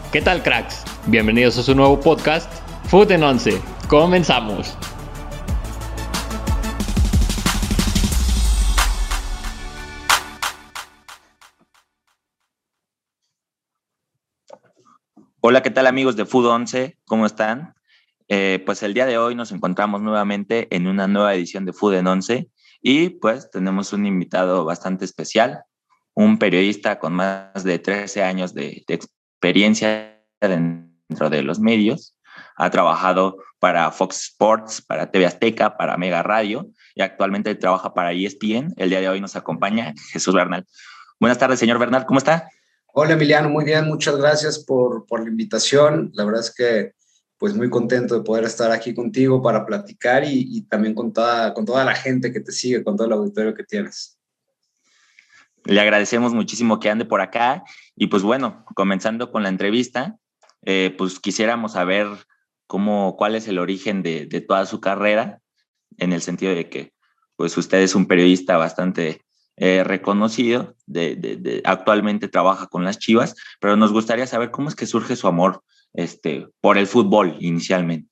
¿Qué tal, cracks? Bienvenidos a su nuevo podcast, Food en Once. ¡Comenzamos! Hola, ¿qué tal amigos de Food 11? ¿Cómo están? Pues el día de hoy nos encontramos nuevamente en una nueva edición de Food en 11 y pues tenemos un invitado bastante especial, un periodista con más de 13 años de experiencia dentro de los medios. Ha trabajado para Fox Sports, para TV Azteca, para Mega Radio y actualmente trabaja para ESPN. El día de hoy nos acompaña Jesús Bernal. Buenas tardes, señor Bernal, ¿cómo está? Hola Emiliano, muy bien, muchas gracias por la invitación. La verdad es que pues muy contento de poder estar aquí contigo para platicar y también con toda la gente que te sigue, con todo el auditorio que tienes. Le agradecemos muchísimo que ande por acá y pues bueno, comenzando con la entrevista, pues quisiéramos saber cuál es el origen de toda su carrera, en el sentido de que pues usted es un periodista bastante reconocido, actualmente trabaja con las Chivas, pero nos gustaría saber cómo es que surge su amor por el fútbol inicialmente.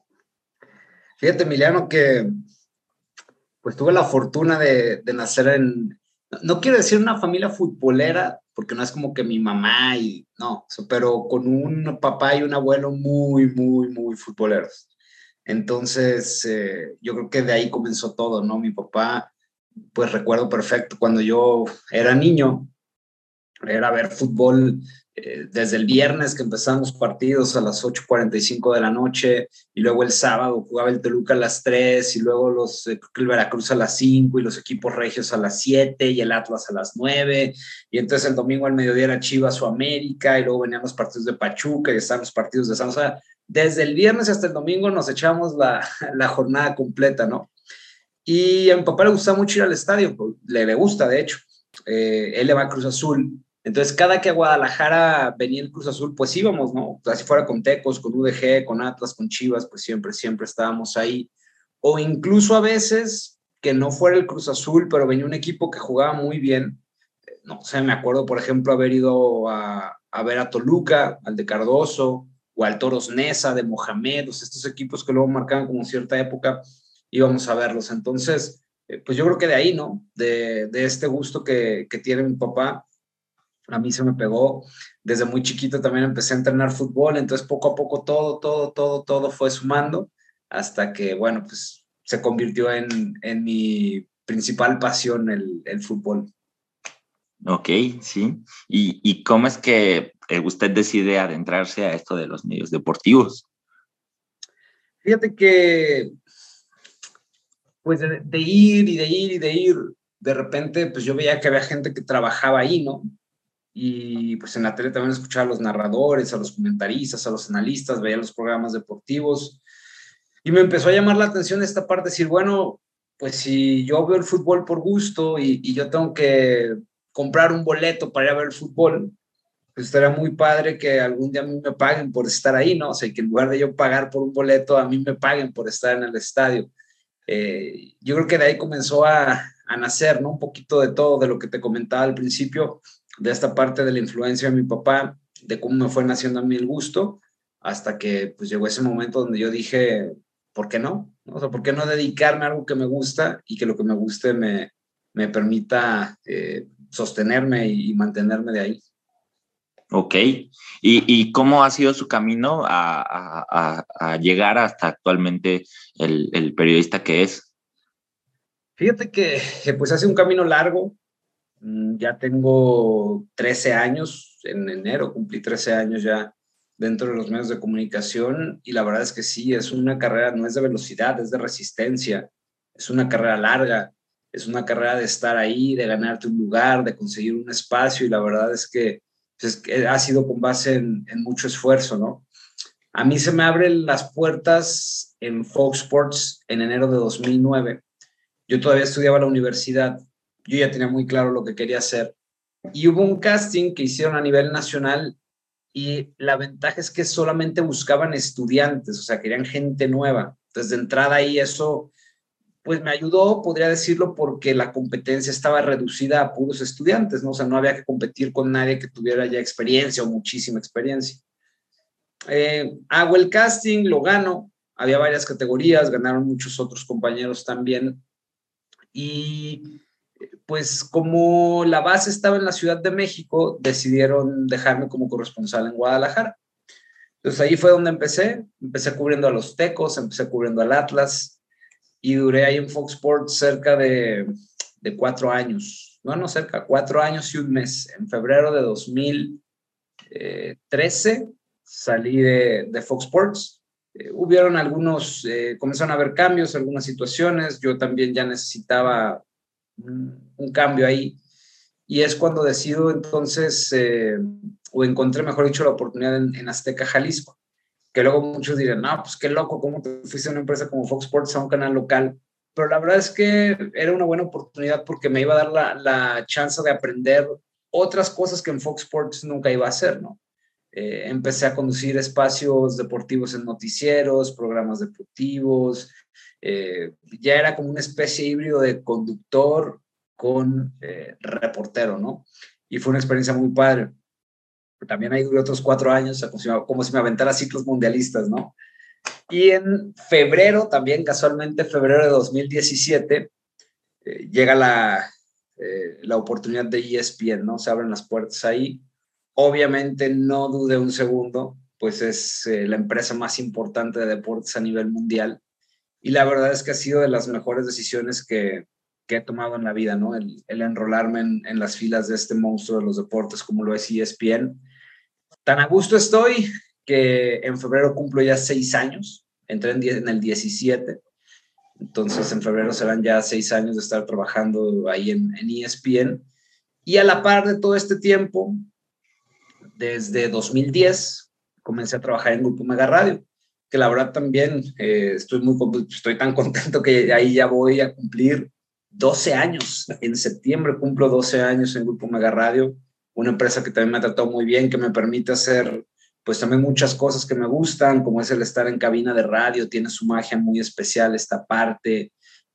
Fíjate Emiliano que pues tuve la fortuna de nacer no quiero decir una familia futbolera, porque no es como que mi mamá no, pero con un papá y un abuelo muy, muy, muy futboleros. Entonces, yo creo que de ahí comenzó todo, ¿no? Mi papá, pues recuerdo perfecto, cuando yo era niño, era ver fútbol desde el viernes que empezaban los partidos a las 8:45 de la noche y luego el sábado jugaba el Toluca a las 3 y luego el Veracruz a las 5 y los equipos regios a las 7 y el Atlas a las 9 y entonces el domingo al mediodía era Chivas o América y luego venían los partidos de Pachuca y estaban los partidos de San José. Desde el viernes hasta el domingo nos echamos la jornada completa, ¿no? Y a mi papá le gusta mucho ir al estadio, le gusta de hecho, él le va a Cruz Azul. Entonces, cada que a Guadalajara venía el Cruz Azul, pues íbamos, ¿no? Así fuera con Tecos, con UDG, con Atlas, con Chivas, pues siempre, siempre estábamos ahí. O incluso a veces que no fuera el Cruz Azul, pero venía un equipo que jugaba muy bien. No sé, me acuerdo, por ejemplo, haber ido a ver a Toluca, al de Cardoso, o al Toros Neza de Mohamed, o sea, estos equipos que luego marcaban como cierta época, íbamos a verlos. Entonces, pues yo creo que de ahí, ¿no? De este gusto que tiene mi papá a mí se me pegó. Desde muy chiquito también empecé a entrenar fútbol, entonces poco a poco todo fue sumando hasta que, bueno, pues se convirtió en mi principal pasión el fútbol. Ok, sí. ¿Y cómo es que usted decide adentrarse a esto de los medios deportivos? Fíjate que, pues de ir y de ir, de repente, pues yo veía que había gente que trabajaba ahí, ¿no? Y pues en la tele también escuchaba a los narradores, a los comentaristas, a los analistas, veía los programas deportivos y me empezó a llamar la atención esta parte, decir, bueno, pues si yo veo el fútbol por gusto y yo tengo que comprar un boleto para ir a ver el fútbol, pues estaría muy padre que algún día a mí me paguen por estar ahí, ¿no? O sea, que en lugar de yo pagar por un boleto, a mí me paguen por estar en el estadio. Yo creo que de ahí comenzó a nacer, ¿no? Un poquito de todo, de lo que te comentaba al principio, de esta parte de la influencia de mi papá, de cómo me fue naciendo a mí el gusto, hasta que pues llegó ese momento donde yo dije, ¿por qué no? O sea, ¿por qué no dedicarme a algo que me gusta y que lo que me guste me permita sostenerme y mantenerme de ahí? Ok. ¿Y cómo ha sido su camino a llegar hasta actualmente el periodista que es? Fíjate que pues hace un camino largo. Ya tengo 13 años, en enero cumplí 13 años ya dentro de los medios de comunicación y la verdad es que sí, es una carrera, no es de velocidad, es de resistencia, es una carrera larga, es una carrera de estar ahí, de ganarte un lugar, de conseguir un espacio y la verdad es que, pues, ha sido con base en mucho esfuerzo, ¿no? A mí se me abren las puertas en Fox Sports en enero de 2009. Yo todavía estudiaba en la universidad, yo ya tenía muy claro lo que quería hacer. Y hubo un casting que hicieron a nivel nacional y la ventaja es que solamente buscaban estudiantes, o sea, querían gente nueva. Entonces, de entrada ahí eso, pues me ayudó, podría decirlo, porque la competencia estaba reducida a puros estudiantes, ¿no? O sea, no había que competir con nadie que tuviera ya experiencia o muchísima experiencia. Hago el casting, lo gano, había varias categorías, ganaron muchos otros compañeros también, y pues como la base estaba en la Ciudad de México, decidieron dejarme como corresponsal en Guadalajara. Entonces ahí fue donde empecé cubriendo a los Tecos, empecé cubriendo al Atlas, y duré ahí en Fox Sports cerca de 4 años, no cerca, 4 años y un mes. En febrero de 2013 salí de Fox Sports. Hubieron comenzaron a haber cambios, algunas situaciones, yo también ya necesitaba un cambio ahí, y es cuando decido entonces, o encontré, mejor dicho, la oportunidad en Azteca Jalisco, que luego muchos dirán, no, pues qué loco, ¿cómo te fuiste a una empresa como Fox Sports a un canal local? Pero la verdad es que era una buena oportunidad porque me iba a dar la chance de aprender otras cosas que en Fox Sports nunca iba a hacer, ¿no? Empecé a conducir espacios deportivos en noticieros, programas deportivos, ya era como una especie híbrido de conductor con reportero, ¿no? Y fue una experiencia muy padre. También ahí duré otros 4 años, como si me aventara ciclos mundialistas, ¿no? Y en febrero, también casualmente, febrero de 2017, llega la oportunidad de ESPN, ¿no? Se abren las puertas ahí. Obviamente no dudé un segundo, pues es la empresa más importante de deportes a nivel mundial. Y la verdad es que ha sido de las mejores decisiones que he tomado en la vida, ¿no? El enrolarme en las filas de este monstruo de los deportes como lo es ESPN. Tan a gusto estoy que en febrero cumplo ya 6 años, entré en el 17, entonces en febrero serán ya 6 años de estar trabajando ahí en ESPN. Y a la par de todo este tiempo, desde 2010, comencé a trabajar en Grupo Mega Radio, que la verdad también estoy tan contento que ahí ya voy a cumplir 12 años. En septiembre cumplo 12 años en Grupo Mega Radio, una empresa que también me ha tratado muy bien, que me permite hacer pues también muchas cosas que me gustan, como es el estar en cabina de radio, tiene su magia muy especial esta parte.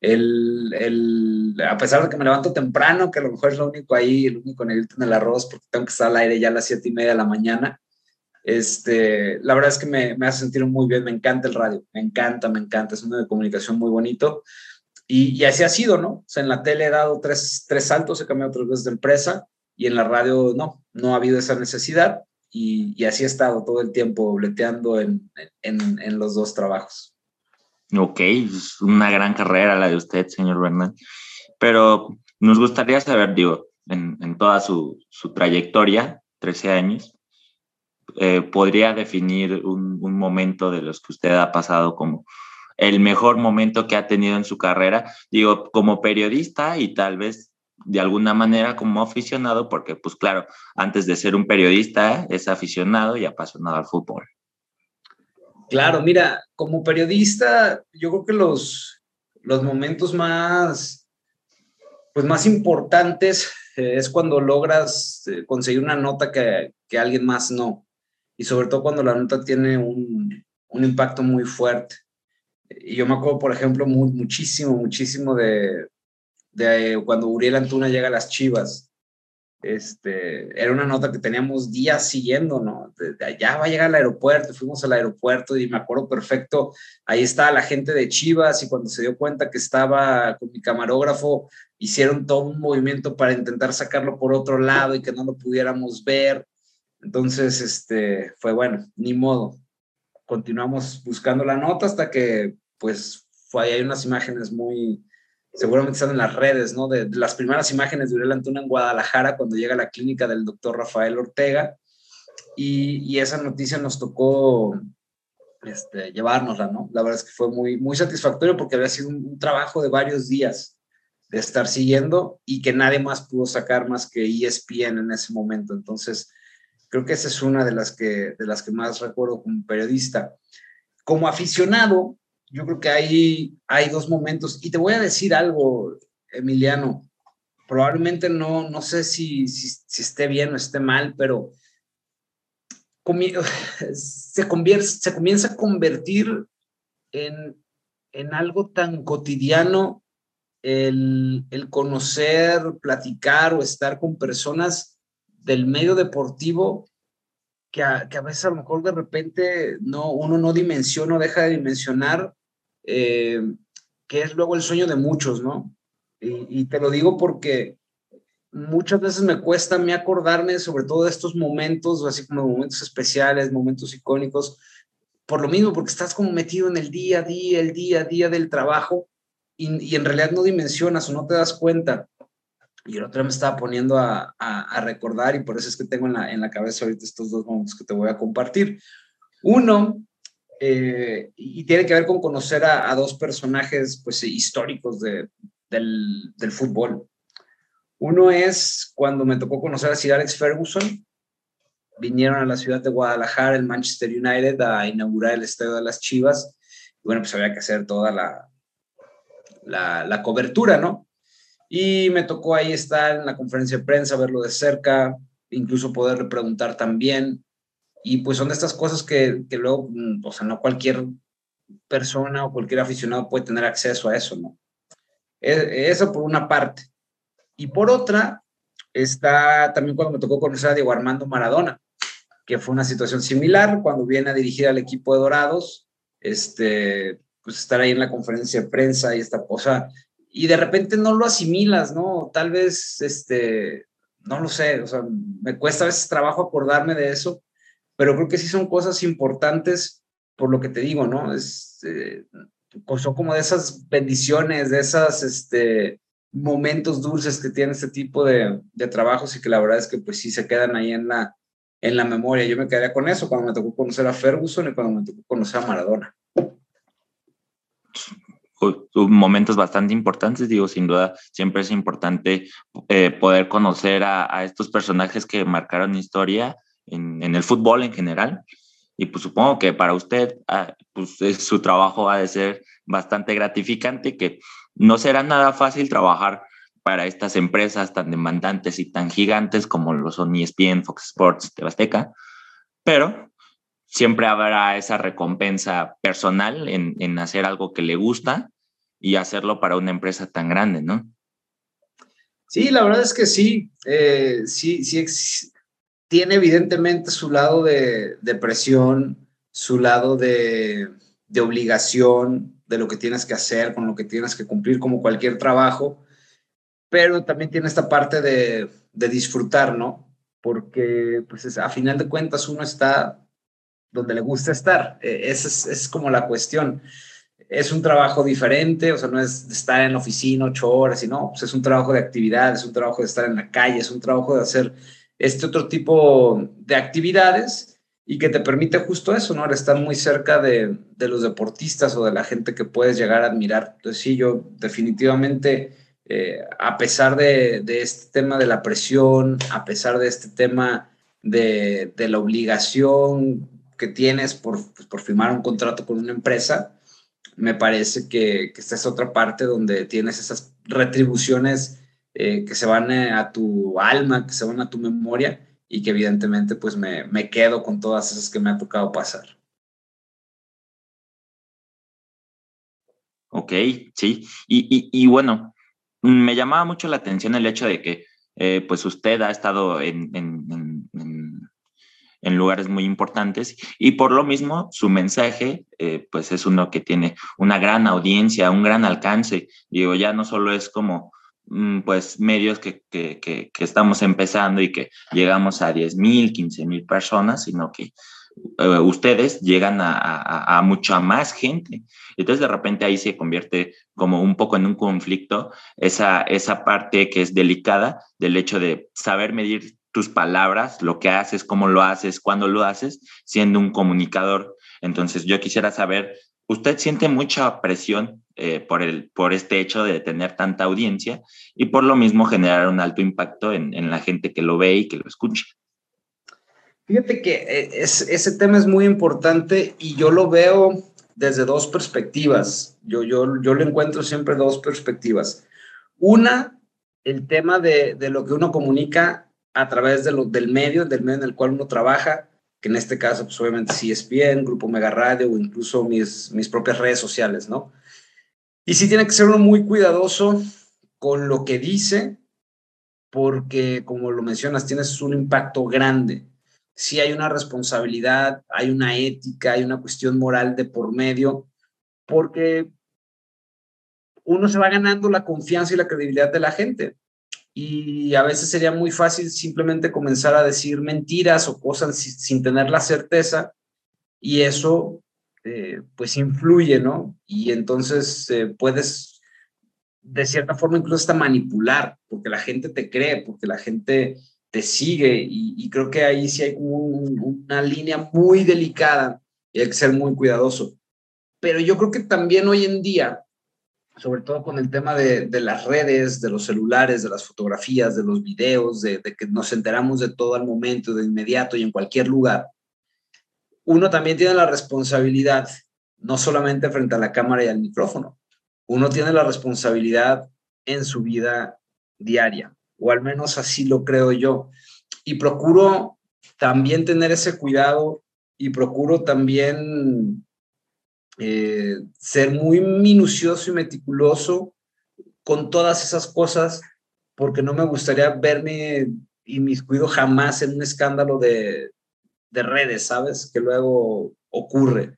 A pesar de que me levanto temprano, que a lo mejor es lo único ahí, el único negrito en el arroz, porque tengo que estar al aire ya a las 7:30 de la mañana, la verdad es que me hace sentir muy bien, me encanta el radio, me encanta, es un medio de comunicación muy bonito, y así ha sido, ¿no? O sea, en la tele he dado tres saltos, he cambiado 3 veces de empresa, y en la radio no ha habido esa necesidad, y así he estado todo el tiempo boleteando en los 2 trabajos. Ok, es una gran carrera la de usted, señor Bernal. Pero nos gustaría saber, digo, en toda su trayectoria, 13 años, ¿podría definir un momento de los que usted ha pasado como el mejor momento que ha tenido en su carrera? Digo, como periodista y tal vez de alguna manera como aficionado, porque pues claro, antes de ser un periodista es aficionado y apasionado al fútbol. Claro, mira, como periodista, yo creo que los momentos más importantes es cuando logras conseguir una nota que alguien más no. Y sobre todo cuando la nota tiene un impacto muy fuerte. Y yo me acuerdo, por ejemplo, muchísimo de cuando Uriel Antuna llega a las Chivas. Era una nota que teníamos días siguiendo, ¿no? De allá va a llegar al aeropuerto, fuimos al aeropuerto y me acuerdo perfecto, ahí estaba la gente de Chivas, y cuando se dio cuenta que estaba con mi camarógrafo, hicieron todo un movimiento para intentar sacarlo por otro lado y que no lo pudiéramos ver. Entonces, fue bueno, ni modo. Continuamos buscando la nota hasta que, pues, hay unas imágenes seguramente están en las redes, ¿no? De las primeras imágenes de Uriel Antuna en Guadalajara cuando llega a la clínica del doctor Rafael Ortega, y esa noticia nos tocó llevárnosla, ¿no? La verdad es que fue muy satisfactorio porque había sido un trabajo de varios días de estar siguiendo y que nadie más pudo sacar más que ESPN en ese momento. Entonces, creo que esa es una de las que más recuerdo como periodista. Como aficionado, yo creo que hay 2 momentos, y te voy a decir algo, Emiliano, probablemente no sé si esté bien o esté mal, pero se comienza a convertir en algo tan cotidiano el conocer, platicar o estar con personas del medio deportivo que a veces a lo mejor de repente uno no dimensiona o deja de dimensionar, que es luego el sueño de muchos, ¿no? Y te lo digo porque muchas veces me cuesta a mí acordarme sobre todo de estos momentos, así como momentos especiales, momentos icónicos, por lo mismo, porque estás como metido en el día a día del trabajo y en realidad no dimensionas o no te das cuenta. Y el otro día me estaba poniendo a recordar y por eso es que tengo en la cabeza ahorita estos dos momentos que te voy a compartir. Uno, y tiene que ver con conocer a dos personajes pues, históricos del fútbol. Uno es cuando me tocó conocer a Sir Alex Ferguson. Vinieron a la ciudad de Guadalajara, el Manchester United, a inaugurar el Estadio de las Chivas. Y bueno, pues había que hacer toda la cobertura, ¿no? Y me tocó ahí estar en la conferencia de prensa, verlo de cerca, incluso poderle preguntar también. Y pues son de estas cosas que luego, o sea, no cualquier persona o cualquier aficionado puede tener acceso a eso, ¿no? Eso por una parte. Y por otra, está también cuando me tocó conocer a Diego Armando Maradona, que fue una situación similar cuando viene a dirigir al equipo de Dorados, pues estar ahí en la conferencia de prensa y esta cosa, y de repente no lo asimilas, ¿no? Tal vez, no lo sé, o sea, me cuesta a veces trabajo acordarme de eso, pero creo que sí son cosas importantes por lo que te digo, ¿no? Son como de esas bendiciones, de esas, momentos dulces que tiene este tipo de trabajos y que la verdad es que pues sí se quedan ahí en la memoria. Yo me quedaría con eso cuando me tocó conocer a Ferguson y cuando me tocó conocer a Maradona. Momentos bastante importantes, digo, sin duda, siempre es importante poder conocer a estos personajes que marcaron historia en el fútbol en general. Y pues supongo que para usted, pues su trabajo ha de ser bastante gratificante, que no será nada fácil trabajar para estas empresas tan demandantes y tan gigantes como lo son ESPN, Fox Sports, TV Azteca, pero siempre habrá esa recompensa personal en hacer algo que le gusta y hacerlo para una empresa tan grande, ¿no? Sí, la verdad es que sí, sí tiene evidentemente su lado de presión, su lado de obligación, de lo que tienes que hacer, con lo que tienes que cumplir, como cualquier trabajo, pero también tiene esta parte de disfrutar, ¿no? Porque pues a final de cuentas uno está donde le gusta estar. Esa es como la cuestión. Es un trabajo diferente, o sea, no es estar en la oficina 8 horas, sino pues es un trabajo de actividad, es un trabajo de estar en la calle, es un trabajo de hacer este otro tipo de actividades y que te permite justo eso, ¿no? El estar muy cerca de los deportistas o de la gente que puedes llegar a admirar. Entonces, sí, yo definitivamente, a pesar de este tema de la presión, a pesar de este tema de la obligación que tienes por firmar un contrato con una empresa, me parece que esta es otra parte donde tienes esas retribuciones, que se van, a tu alma, que se van a tu memoria y que evidentemente pues me quedo con todas esas que me ha tocado pasar. Ok, sí. Y bueno, me llamaba mucho la atención el hecho de que pues usted ha estado en lugares muy importantes y por lo mismo su mensaje pues es uno que tiene una gran audiencia, un gran alcance. Digo, ya no solo es como pues medios que estamos empezando y que llegamos a 10,000, 15,000 personas, sino que ustedes llegan a mucha más gente. Entonces de repente ahí se convierte como un poco en un conflicto esa parte que es delicada del hecho de saber medir tus palabras, lo que haces, cómo lo haces, cuándo lo haces, siendo un comunicador. Entonces yo quisiera saber, ¿usted siente mucha presión por este hecho de tener tanta audiencia y por lo mismo generar un alto impacto en la gente que lo ve y que lo escucha? Fíjate que ese tema es muy importante y yo lo veo desde dos perspectivas. Yo le encuentro siempre dos perspectivas. Una, el tema de lo que uno comunica a través del medio en el cual uno trabaja, que en este caso, pues obviamente sí es bien, Grupo Mega Radio o incluso mis propias redes sociales, ¿no? Y sí tiene que ser uno muy cuidadoso con lo que dice, porque como lo mencionas, tienes un impacto grande. sí hay una responsabilidad, hay una ética, hay una cuestión moral de por medio, porque uno se va ganando la confianza y la credibilidad de la gente. Y a veces sería muy fácil simplemente comenzar a decir mentiras o cosas sin tener la certeza, y eso pues influye, ¿no? Y entonces puedes de cierta forma incluso hasta manipular, porque la gente te cree, porque la gente te sigue, y creo que ahí sí hay como una línea muy delicada y hay que ser muy cuidadoso. Pero yo creo que también hoy en día, sobre todo con el tema de las redes, de los celulares, de las fotografías, de los videos, de que nos enteramos de todo al momento, de inmediato y en cualquier lugar, uno también tiene la responsabilidad, no solamente frente a la cámara y al micrófono, uno tiene la responsabilidad en su vida diaria, o al menos así lo creo yo. Y procuro también tener ese cuidado, y procuro también ser muy minucioso y meticuloso con todas esas cosas, porque no me gustaría verme inmiscuido jamás en un escándalo de redes, ¿sabes? Que luego ocurre.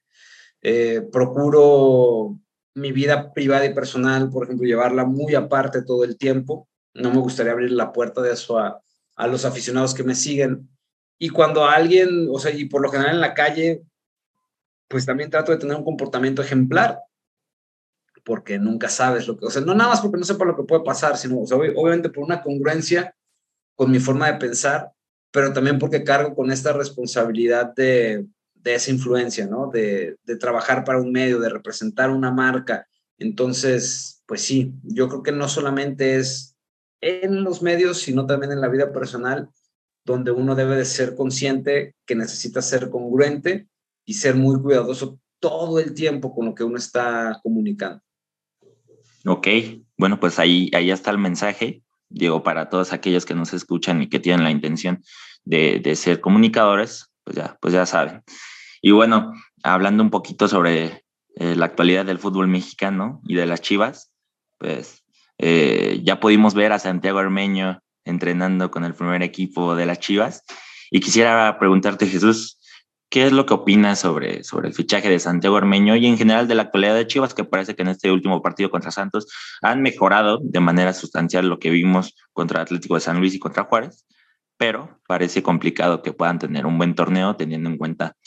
Procuro mi vida privada y personal, por ejemplo, llevarla muy aparte todo el tiempo. No me gustaría abrir la puerta de eso a los aficionados que me siguen. Y cuando alguien, o sea, y por lo general en la calle, pues también trato de tener un comportamiento ejemplar, porque nunca sabes lo que, o sea, no nada más porque no sepa lo que puede pasar, sino, o sea, obviamente por una congruencia con mi forma de pensar, pero también porque cargo con esta responsabilidad de esa influencia, ¿no? De trabajar para un medio, de representar una marca. Entonces, pues sí, yo creo que no solamente es en los medios, sino también en la vida personal, donde uno debe de ser consciente que necesita ser congruente y ser muy cuidadoso todo el tiempo con lo que uno está comunicando. Ok, bueno, pues ahí está el mensaje. Digo, para todos aquellos que nos escuchan y que tienen la intención de ser comunicadores, pues ya saben. Y bueno, hablando un poquito sobre la actualidad del fútbol mexicano y de las Chivas, pues ya pudimos ver a Santiago Ormeño entrenando con el primer equipo de las Chivas. Y quisiera preguntarte, Jesús, ¿qué es lo que opinas sobre el fichaje de Santiago Ormeño y en general de la actualidad de Chivas, que parece que en este último partido contra Santos han mejorado de manera sustancial lo que vimos contra Atlético de San Luis y contra Juárez, pero parece complicado que puedan tener un buen torneo teniendo en cuenta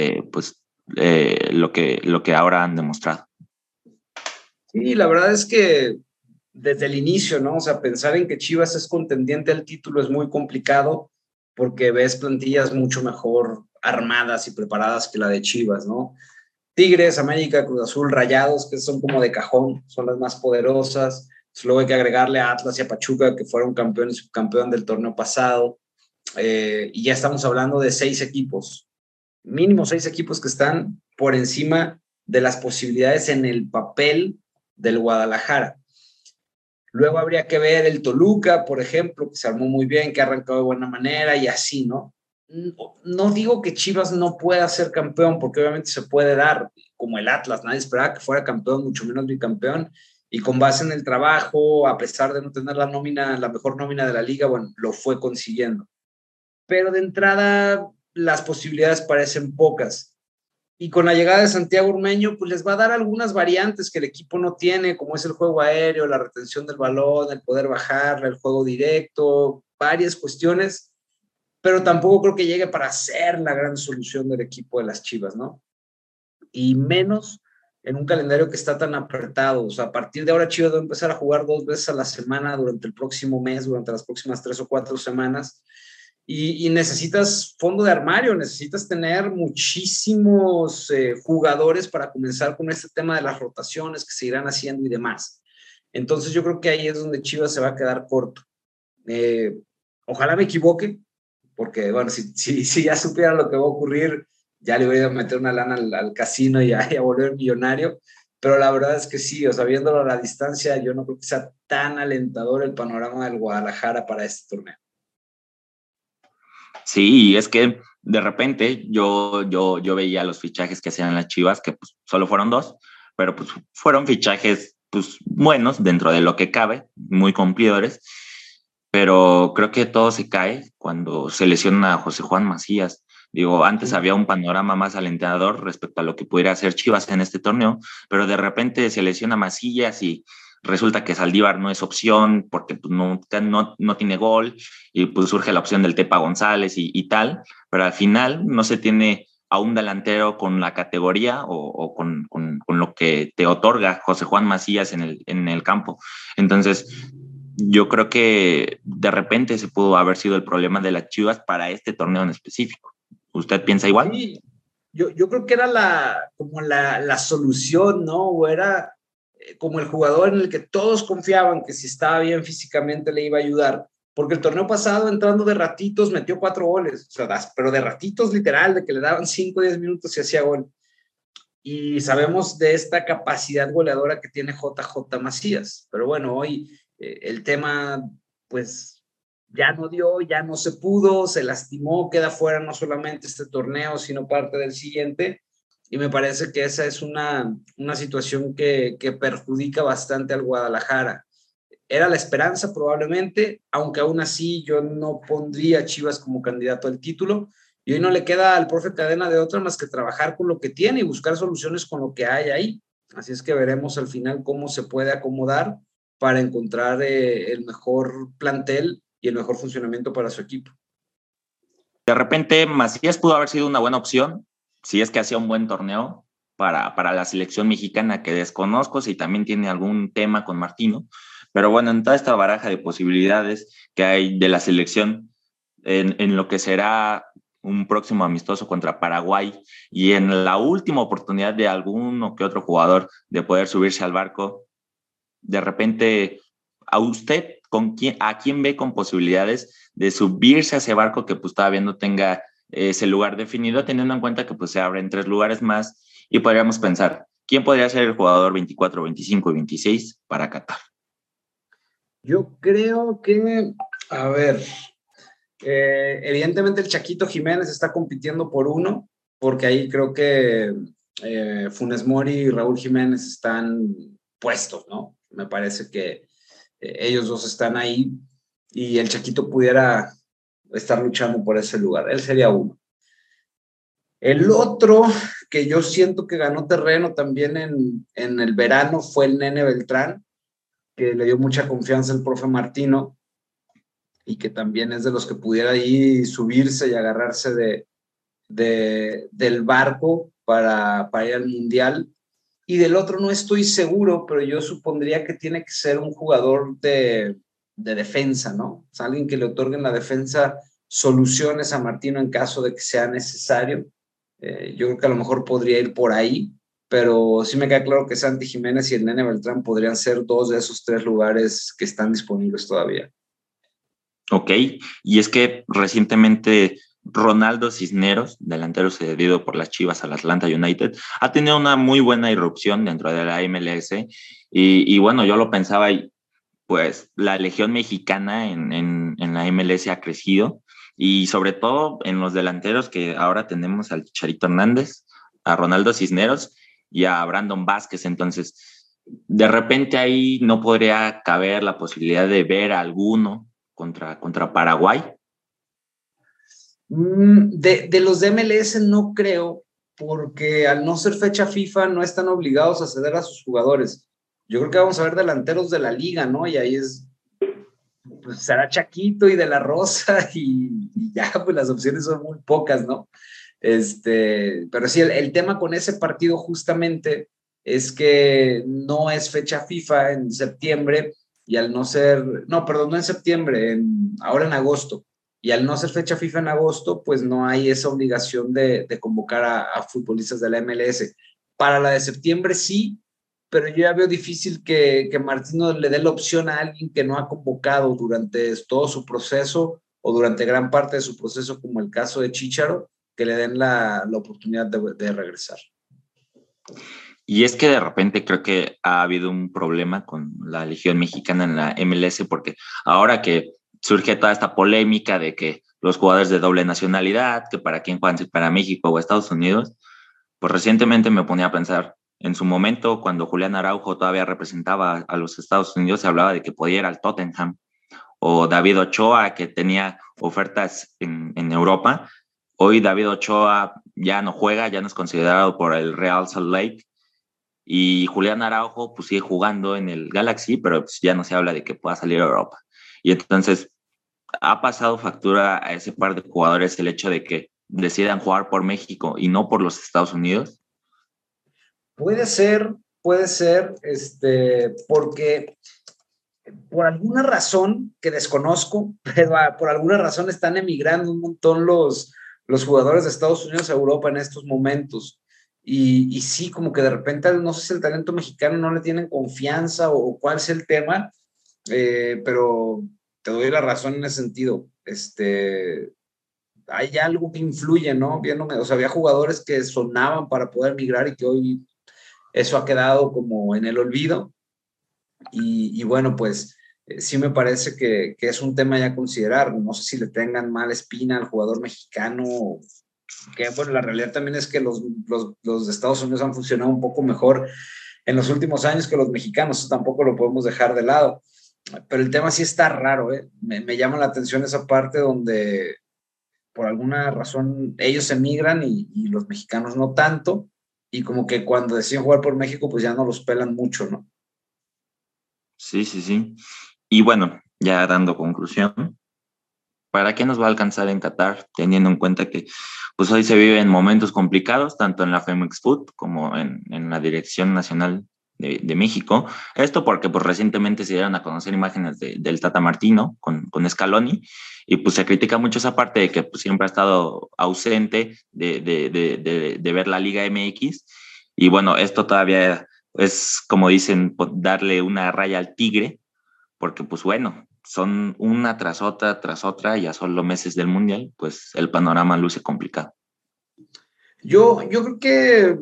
lo que ahora han demostrado? Sí, la verdad es que desde el inicio, ¿no? O sea, pensar en que Chivas es contendiente al título es muy complicado, porque ves plantillas mucho mejor armadas y preparadas que la de Chivas, ¿no? Tigres, América, Cruz Azul, Rayados, que son como de cajón, son las más poderosas. Luego hay que agregarle a Atlas y a Pachuca, que fueron campeón y subcampeón del torneo pasado. Y ya estamos hablando de 6 equipos, mínimo 6 equipos que están por encima de las posibilidades en el papel del Guadalajara. Luego habría que ver el Toluca, por ejemplo, que se armó muy bien, que ha arrancado de buena manera y así, ¿no? No digo que Chivas no pueda ser campeón, porque obviamente se puede dar, como el Atlas, nadie esperaba que fuera campeón, mucho menos bicampeón, y con base en el trabajo, a pesar de no tener la mejor nómina de la liga, bueno, lo fue consiguiendo. Pero de entrada, las posibilidades parecen pocas. Y con la llegada de Santiago Ormeño, pues les va a dar algunas variantes que el equipo no tiene, como es el juego aéreo, la retención del balón, el poder bajar, el juego directo, varias cuestiones, pero tampoco creo que llegue para ser la gran solución del equipo de las Chivas, ¿no? Y menos en un calendario que está tan apretado. O sea, a partir de ahora Chivas va a empezar a jugar 2 veces a la semana durante el próximo mes, durante las próximas 3 o 4 semanas. Y necesitas fondo de armario, necesitas tener muchísimos jugadores para comenzar con este tema de las rotaciones que se irán haciendo y demás. Entonces yo creo que ahí es donde Chivas se va a quedar corto. Ojalá me equivoque, porque bueno, si ya supiera lo que va a ocurrir, ya le voy a meter una lana al casino y a volver millonario. Pero la verdad es que sí, o sea, viéndolo a la distancia, yo no creo que sea tan alentador el panorama del Guadalajara para este torneo. Sí, es que de repente yo veía los fichajes que hacían las Chivas, que pues solo fueron 2, pero pues fueron fichajes pues buenos dentro de lo que cabe, muy cumplidores, pero creo que todo se cae cuando se lesiona a José Juan Macías. Digo, antes había un panorama más alentador respecto a lo que pudiera hacer Chivas en este torneo, pero de repente se lesiona Macías y resulta que Saldívar no es opción porque pues, no tiene gol y pues surge la opción del Tepa González y tal, pero al final no se tiene a un delantero con la categoría o con lo que te otorga José Juan Macías en el campo. Entonces, yo creo que de repente se pudo haber sido el problema de las Chivas para este torneo en específico. ¿Usted piensa igual? Sí, yo creo que era como la solución, ¿no? O era como el jugador en el que todos confiaban que si estaba bien físicamente le iba a ayudar, porque el torneo pasado entrando de ratitos metió 4 goles, o sea, pero de ratitos literal, de que le daban 5 o 10 minutos y hacía gol. Y sabemos de esta capacidad goleadora que tiene JJ Macías, pero bueno, hoy el tema pues ya no dio, ya no se pudo, se lastimó, queda fuera no solamente este torneo, sino parte del siguiente. Y me parece que esa es una situación que perjudica bastante al Guadalajara. Era la esperanza probablemente, aunque aún así yo no pondría a Chivas como candidato al título. Y hoy no le queda al profe Cadena de otra más que trabajar con lo que tiene y buscar soluciones con lo que hay ahí. Así es que veremos al final cómo se puede acomodar para encontrar el mejor plantel y el mejor funcionamiento para su equipo. De repente, Macías pudo haber sido una buena opción si es que hacía un buen torneo para la selección mexicana, que desconozco si también tiene algún tema con Martino. Pero bueno, en toda esta baraja de posibilidades que hay de la selección, en lo que será un próximo amistoso contra Paraguay y en la última oportunidad de alguno que otro jugador de poder subirse al barco, de repente, ¿a usted a quién ve con posibilidades de subirse a ese barco que pues todavía no tenga ese lugar definido, teniendo en cuenta que pues se abren 3 lugares más y podríamos pensar, ¿quién podría ser el jugador 24, 25 y 26 para Qatar? Yo creo que, a ver, evidentemente el Chaquito Jiménez está compitiendo por uno, porque ahí creo que Funes Mori y Raúl Jiménez están puestos, ¿no? Me parece que ellos dos están ahí y el Chaquito pudiera estar luchando por ese lugar. Él sería uno. El otro que yo siento que ganó terreno también en el verano fue el Nene Beltrán, que le dio mucha confianza al profe Martino y que también es de los que pudiera ahí subirse y agarrarse del barco para ir al Mundial. Y del otro no estoy seguro, pero yo supondría que tiene que ser un jugador de defensa, ¿no? O sea, alguien que le otorgue en la defensa soluciones a Martino en caso de que sea necesario. Yo creo que a lo mejor podría ir por ahí, pero sí me queda claro que Santi Jiménez y el Nene Beltrán podrían ser 2 de esos 3 lugares que están disponibles todavía. Ok, y es que recientemente Ronaldo Cisneros, delantero cedido por las Chivas al Atlanta United, ha tenido una muy buena irrupción dentro de la MLS y bueno, yo lo pensaba y pues la legión mexicana en la MLS ha crecido y sobre todo en los delanteros que ahora tenemos al Chicharito Hernández, a Ronaldo Cisneros y a Brandon Vázquez, entonces de repente ahí no podría caber la posibilidad de ver a alguno contra Paraguay. De los de MLS no creo, porque al no ser fecha FIFA no están obligados a ceder a sus jugadores. Yo creo que vamos a ver delanteros de la liga, ¿no? Y ahí pues será Chaquito y De La Rosa y ya, pues las opciones son muy pocas, ¿no? Pero sí, el tema con ese partido justamente es que no es fecha FIFA en septiembre y al no ser, no, perdón, no en septiembre, ahora en agosto. Y al no ser fecha FIFA en agosto, pues no hay esa obligación de convocar a futbolistas de la MLS. Para la de septiembre sí, pero yo ya veo difícil que Martino le dé la opción a alguien que no ha convocado durante todo su proceso o durante gran parte de su proceso, como el caso de Chícharo, que le den la oportunidad de regresar. Y es que de repente creo que ha habido un problema con la Legión Mexicana en la MLS porque ahora que surge toda esta polémica de que los jugadores de doble nacionalidad, que para quién juegan, si para México o Estados Unidos, pues recientemente me ponía a pensar, en su momento cuando Julián Araujo todavía representaba a los Estados Unidos, se hablaba de que podía ir al Tottenham, o David Ochoa que tenía ofertas en Europa, Hoy David Ochoa ya no juega, ya no es considerado por el Real Salt Lake. Y Julián Araujo pues sigue jugando en el Galaxy, pero pues ya no se habla de que pueda salir a Europa. Y entonces ha pasado factura a ese par de jugadores el hecho de que decidan jugar por México y no por los Estados Unidos. Puede ser, porque por alguna razón que desconozco, pero por alguna razón están emigrando un montón los jugadores de Estados Unidos a Europa en estos momentos. Y sí, como que de repente, no sé si el talento mexicano no le tienen confianza o cuál es el tema, pero te doy la razón en ese sentido. Hay algo que influye, ¿no? Viéndome, o sea, había jugadores que sonaban para poder migrar y que hoy eso ha quedado como en el olvido. Y bueno, pues sí me parece que es un tema ya a considerar. No sé si le tengan mala espina al jugador mexicano, que bueno, la realidad también es que los de Estados Unidos han funcionado un poco mejor en los últimos años que los mexicanos, eso tampoco lo podemos dejar de lado. Pero el tema sí está raro, ¿eh? Me llama la atención esa parte donde por alguna razón ellos emigran y los mexicanos no tanto, y como que cuando deciden jugar por México, pues ya no los pelan mucho, ¿no? Sí, sí, sí. Y bueno, ya dando conclusión, ¿para qué nos va a alcanzar en Qatar, teniendo en cuenta que pues hoy se viven momentos complicados, tanto en la Femex Food como en la Dirección Nacional de México? Esto porque pues recientemente se dieron a conocer imágenes del Tata Martino con Scaloni, y pues se critica mucho esa parte de que pues, siempre ha estado ausente de ver la Liga MX. Y bueno, esto todavía es, como dicen, darle una raya al tigre, porque pues bueno, son una tras otra, ya son los meses del Mundial, pues el panorama luce complicado. Yo creo que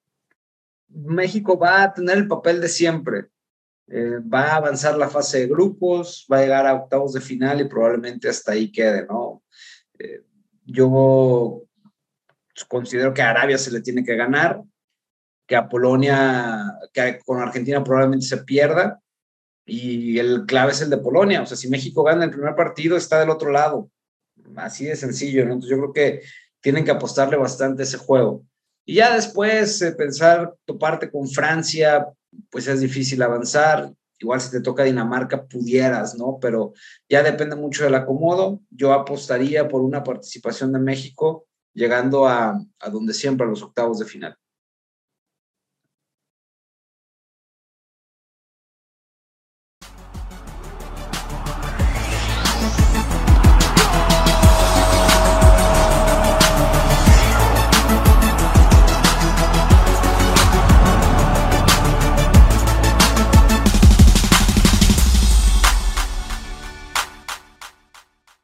México va a tener el papel de siempre. Va a avanzar la fase de grupos, va a llegar a octavos de final y probablemente hasta ahí quede, ¿no? Eh, yo considero que a Arabia se le tiene que ganar, que a Polonia, que con Argentina probablemente se pierda, y el clave es el de Polonia. O sea, si México gana el primer partido, está del otro lado. Así de sencillo, ¿no? Entonces yo creo que tienen que apostarle bastante a ese juego. Y ya después pensar, toparte con Francia, pues es difícil avanzar. Igual si te toca Dinamarca, pudieras, ¿no? Pero ya depende mucho del acomodo. Yo apostaría por una participación de México llegando a donde siempre, a los octavos de final.